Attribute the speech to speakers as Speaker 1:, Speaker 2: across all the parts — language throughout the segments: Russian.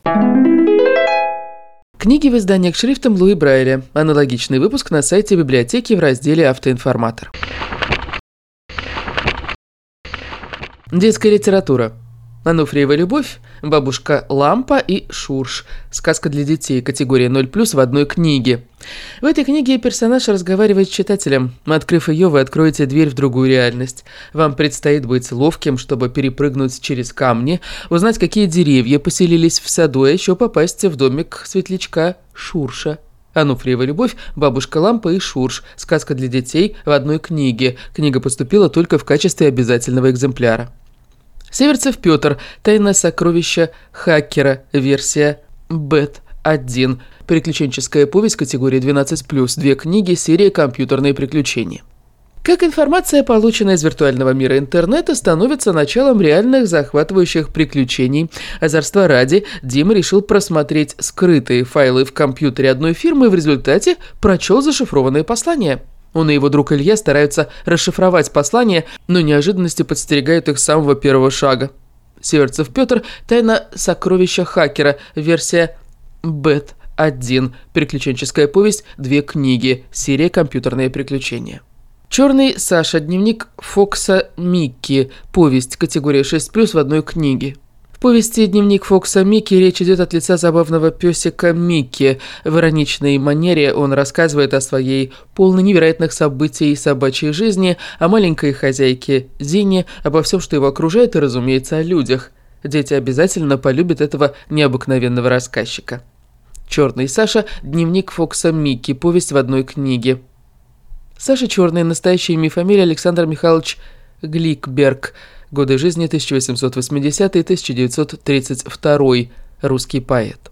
Speaker 1: Книги в изданиях шрифтом Луи Брайля. Аналогичный выпуск на сайте библиотеки в разделе «Автоинформатор». Детская литература. Ануфриева любовь, бабушка Лампа и Шурш. Сказка для детей, категория 0+, в одной книге. В этой книге персонаж разговаривает с читателем. Открыв ее, вы откроете дверь в другую реальность. Вам предстоит быть ловким, чтобы перепрыгнуть через камни, узнать, какие деревья поселились в саду, а еще попасть в домик светлячка Шурша. Ануфриева любовь, бабушка Лампа и Шурш. Сказка для детей в одной книге. Книга поступила только в качестве обязательного экземпляра. Северцев Петр. Тайна сокровища хакера. Версия Бет-1. Приключенческая повесть категории 12+. Две книги, серия «Компьютерные приключения». Как информация, полученная из виртуального мира интернета, становится началом реальных захватывающих приключений. Озорства ради, Дима решил просмотреть скрытые файлы в компьютере одной фирмы и в результате прочел зашифрованные послания. Он и его друг Илья стараются расшифровать послания, но неожиданности подстерегают их с самого первого шага. Северцев Петр. Тайна сокровища хакера. Версия Бет-1. Приключенческая повесть. Две книги. Серия «Компьютерные приключения». Черный Саша. Дневник Фокса Микки. Повесть. Категория 6+, в одной книге. В повести «Дневник Фокса Микки» речь идет от лица забавного песика Микки. В ироничной манере он рассказывает о своей полной невероятных событий собачьей жизни, о маленькой хозяйке Зине, обо всем, что его окружает, и, разумеется, о людях. Дети обязательно полюбят этого необыкновенного рассказчика. Черный Саша. Дневник Фокса Микки. Повесть в одной книге. Саша Черный. Настоящее имя и фамилия Александр Михайлович Гликберг. Годы жизни 1880-1932. Русский поэт.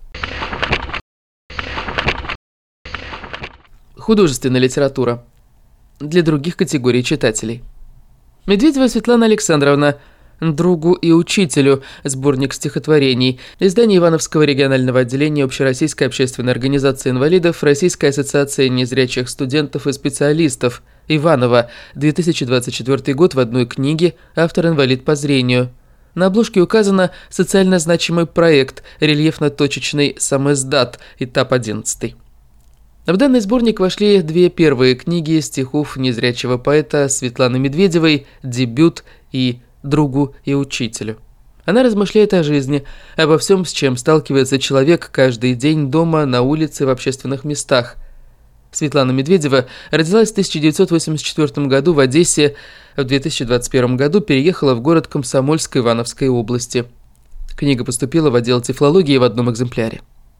Speaker 1: Художественная литература. Для других категорий читателей. Медведева Светлана Александровна. Другу и учителю. Сборник стихотворений. Издание Ивановского регионального отделения Общероссийской общественной организации инвалидов, Российской ассоциации незрячих студентов и специалистов. Иваново. 2024 год, в одной книге. Автор инвалид по зрению. На обложке указано социально значимый проект «Рельефно-точечный самиздат», этап 11. В данный сборник вошли две первые книги стихов незрячего поэта Светланы Медведевой «Дебют» и «Другу и учителю». Она размышляет о жизни, обо всем, с чем сталкивается человек каждый день дома, на улице, в общественных местах. Светлана Медведева родилась в 1984 году в Одессе, в 2021 году переехала в город Комсомольск Ивановской области. Книга поступила в отдел тифлологии в одном экземпляре.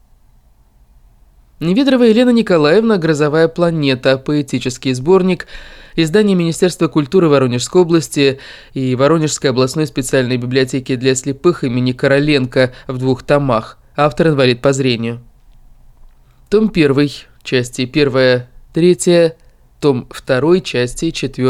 Speaker 1: Неведрова Елена Николаевна. «Грозовая планета». Поэтический сборник. Издание Министерства культуры Воронежской области и Воронежской областной специальной библиотеки для слепых имени Короленко в 2 томах. Автор инвалид по зрению. Том 1. Части 1-3. Том 2. Части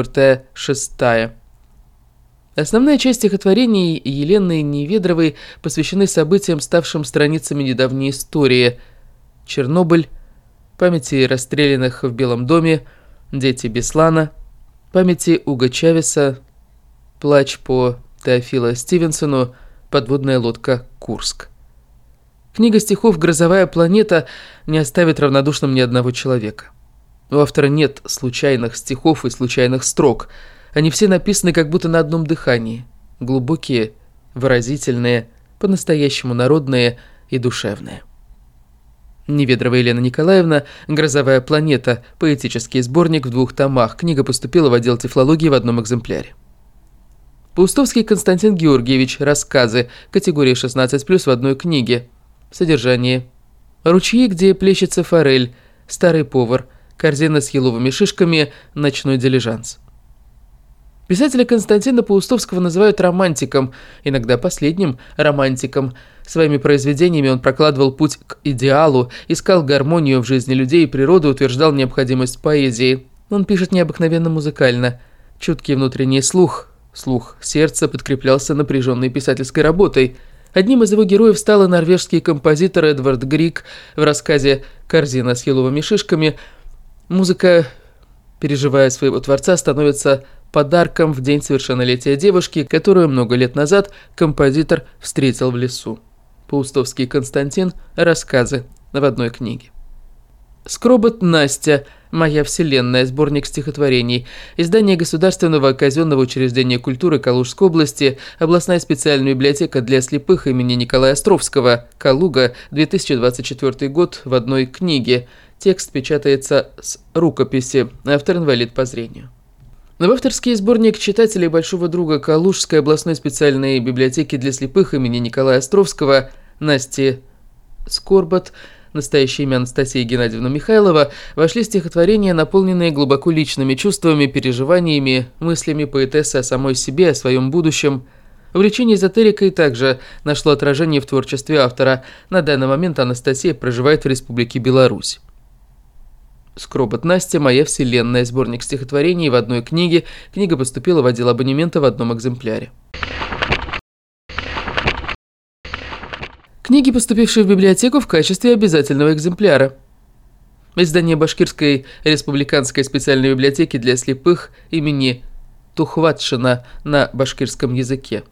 Speaker 1: 4-6. Основная часть стихотворений Елены Неведровой посвящены событиям, ставшим страницами недавней истории. Чернобыль, памяти расстрелянных в Белом доме, дети Беслана, памяти Уго Чавеса, плач по Теофилу Стивенсону, подводная лодка «Курск». Книга стихов «Грозовая планета» не оставит равнодушным ни одного человека. У автора нет случайных стихов и случайных строк. Они все написаны как будто на одном дыхании. Глубокие, выразительные, по-настоящему народные и душевные. Неведрова Елена Николаевна. «Грозовая планета». Поэтический сборник в 2 томах. Книга поступила в отдел тифлологии в одном экземпляре. Паустовский Константин Георгиевич. Рассказы. Категория 16+, в одной книге. Содержание. Ручьи, где плещется форель. Старый повар. Корзина с еловыми шишками. Ночной дилижанс. Писателя Константина Паустовского называют романтиком, иногда последним романтиком. Своими произведениями он прокладывал путь к идеалу, искал гармонию в жизни людей и природы, утверждал необходимость поэзии. Он пишет необыкновенно музыкально. Чуткий внутренний слух сердца подкреплялся напряженной писательской работой. Одним из его героев стал и норвежский композитор Эдвард Грик. В рассказе «Корзина с еловыми шишками» музыка, переживая своего творца, становится подарком в день совершеннолетия девушки, которую много лет назад композитор встретил в лесу. Паустовский Константин. Рассказы в одной книге. Скробот Настя. Моя вселенная. Сборник стихотворений. Издание Государственного казенного учреждения культуры Калужской области. Областная специальная библиотека для слепых имени Николая Островского. Калуга. 2024 год. В одной книге. Текст печатается с рукописи. Автор инвалид по зрению. Новоавторский сборник читателей большого друга Калужской областной специальной библиотеки для слепых имени Николая Островского Насти Скорбот, настоящее имя Анастасия Геннадьевна Михайлова, вошли стихотворения, наполненные глубоко личными чувствами, переживаниями, мыслями поэтессы о самой себе, о своем будущем. Увлечение эзотерикой также нашло отражение в творчестве автора. На данный момент Анастасия проживает в Республике Беларусь. Скробот Настя. Моя вселенная. Сборник стихотворений в одной книге. Книга поступила в отдел абонемента в одном экземпляре. Книги, поступившие в библиотеку в качестве обязательного экземпляра. Издание Башкирской республиканской специальной библиотеки для слепых имени Тухватшина на башкирском языке.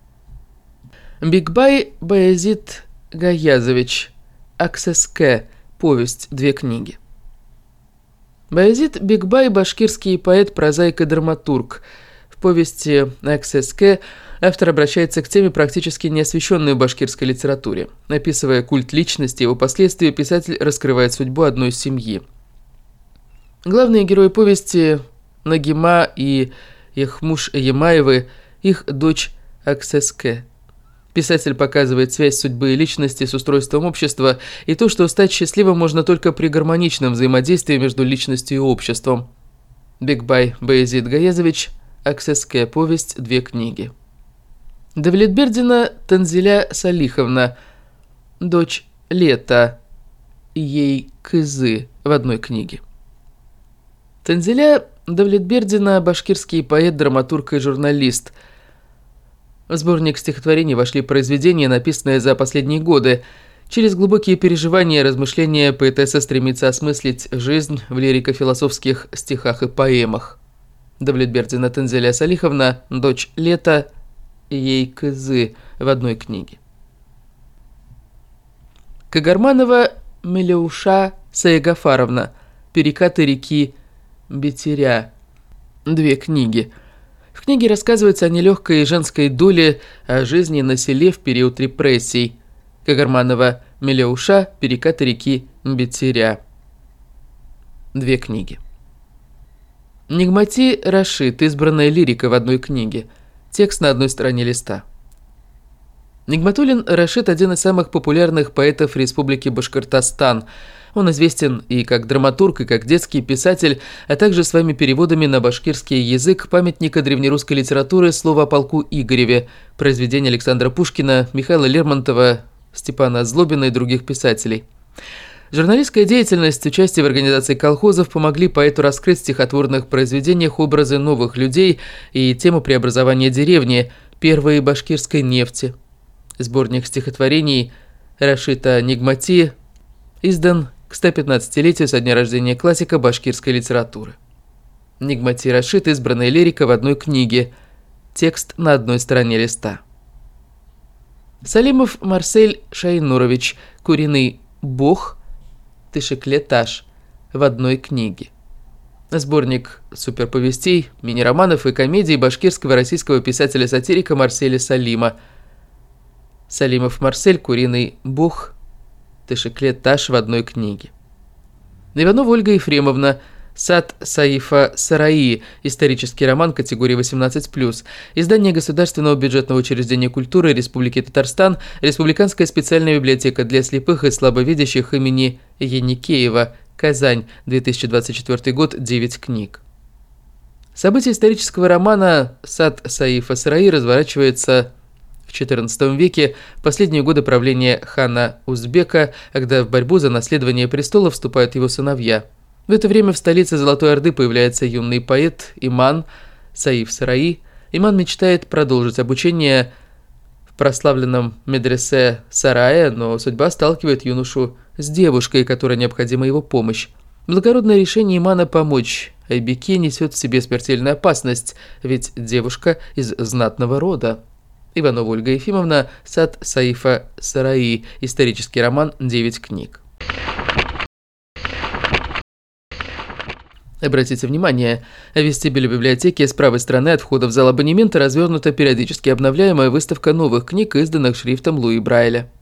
Speaker 1: Бигбай Баязит Гаязович. Аксеске. Повесть. 2 книги. Баязит Бигбай – башкирский поэт, прозаик и драматург. В повести «Аксеске» автор обращается к теме, практически не освещенной в башкирской литературе. Описывая культ личности и его последствия, писатель раскрывает судьбу одной семьи. Главные герои повести – Нагима и их муж Ямаевы, их дочь Аксеске. Писатель показывает связь судьбы и личности с устройством общества и то, что стать счастливым можно только при гармоничном взаимодействии между личностью и обществом. Бигбай Баязит Гаязович. Аксеске. Повесть. 2 книги. Давлетбердина Танзиля Салиховна. Дочь Лета. Ей Кызы. В одной книге. Танзиля Давлетбердина – башкирский поэт, драматург и журналист. В сборник стихотворений вошли произведения, написанные за последние годы. Через глубокие переживания и размышления поэтесса стремится осмыслить жизнь в лирико-философских стихах и поэмах. Давлетбердина Танзиля Салиховна. Дочь Лета. Ей Кызы. В одной книге. Кагарманова Мелеуша Саигафаровна. Перекаты реки Бетеря. 2 книги. В книге рассказывается о нелегкой женской доле, о жизни на селе в период репрессий. Кагарманова Мелеуша. Перекаты реки Бетеря. 2 книги. Нигмати Рашид. Избранная лирика. В одной книге. Текст на одной стороне листа. Нигматуллин Рашид – один из самых популярных поэтов Республики Башкортостан. Он известен и как драматург, и как детский писатель, а также своими переводами на башкирский язык памятника древнерусской литературы «Слово о полку Игореве», произведения Александра Пушкина, Михаила Лермонтова, Степана Злобина и других писателей. Журналистская деятельность, участие в организации колхозов помогли поэту раскрыть в стихотворных произведениях образы новых людей и тему преобразования деревни, первой башкирской нефти. Сборник стихотворений Рашида Нигмати издан к 115-летию со дня рождения классика башкирской литературы. Нигмати Рашид. Избранная лирика. В одной книге. Текст на одной стороне листа. Салимов Марсель Шайнурович. Куриный бог. Тышеклетаж. В одной книге. Сборник суперповестей, мини-романов и комедий башкирского и российского писателя-сатирика Марселя Салима. Салимов Марсель. Куриный бог. Тышеклетаж. В одной книге. Иванова Ольга Ефремовна. Сад Саифа Сараи. Исторический роман категории 18+. Издание Государственного бюджетного учреждения культуры Республики Татарстан. Республиканская специальная библиотека для слепых и слабовидящих имени Еникеева. Казань. 2024 год. 9 книг. События исторического романа «Сад Саифа Сараи» разворачивается в XIV веке, в последние годы правления хана Узбека, когда в борьбу за наследование престола вступают его сыновья. В это время в столице Золотой Орды появляется юный поэт Иман Саиф Сараи. Иман мечтает продолжить обучение в прославленном медресе Сарае, но судьба сталкивает юношу с девушкой, которой необходима его помощь. Благородное решение Имана помочь Айбеке несет в себе смертельную опасность, ведь девушка из знатного рода. Иванова Ольга Ефимовна, сад Саифа Сараи, исторический роман «9 книг». Обратите внимание, в вестибюле библиотеки с правой стороны от входа в зал абонемента развернута периодически обновляемая выставка новых книг, изданных шрифтом Луи Брайля.